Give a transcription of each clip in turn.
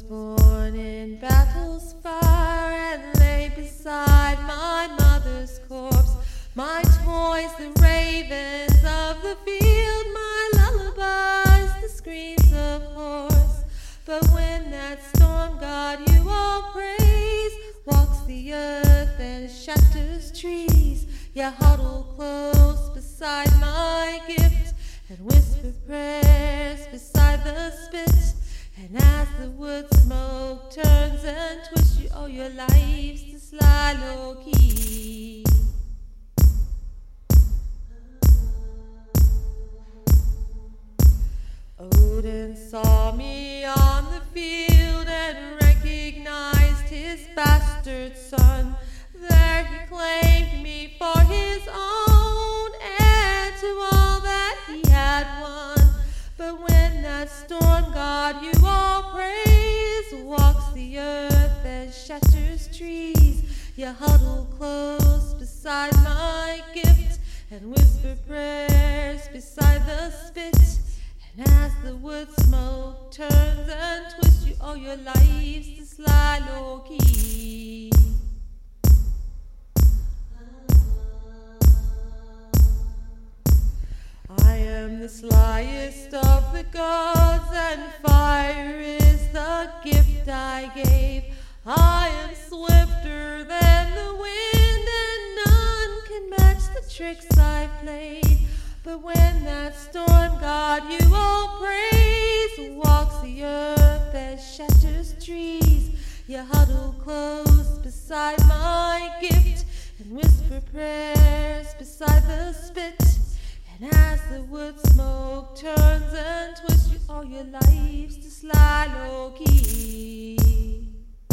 born in battle's fire and lay beside my mother's corpse. My toys, the ravens of the field, my lullabies, the screams of horse. But when that storm god you all praise walks the earth and shatters trees, you huddle close beside my gift and whisper prayers beside the spit. And as the wood smoke turns and twists, you owe your lives to sly low-key. Odin saw me on the field and recognized his bastard son. There he claimed me for his own, heir to all that he had won. But when that storm god you all praise walks the earth and shatters trees, you huddle close beside my gift and whisper prayers beside the spit. And as the wood smoke turns and twists, you owe your lives to sly low-key. I am the slyest of the gods, and fire is the gift I gave. I am swifter than the wind, and none can match the tricks I played. But when that storm god you all praise walks the earth and shatters trees, you huddle close beside my gift and whisper prayers beside the spit. And as the wood smoke turns and twists, you owe your lives to sly low-key.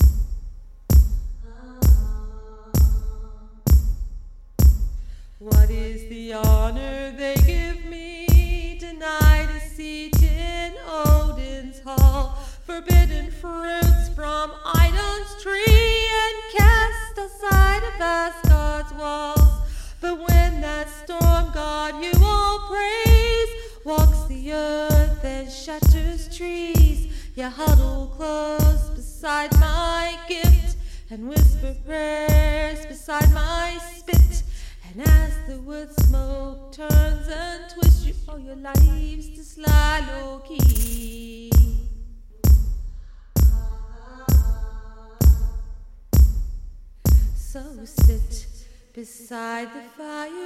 What is the honor they give me? Denied a seat in Odin's hall, forbidden fruits from Idun's tree, and cast outside of Asgard's walls. But when that storm god you all praise walks the earth and shatters trees, you huddle close beside my gift and whisper prayers beside my spit. And as the wood smoke turns and twists, you owe your lives to sly low-key. So sit beside the fire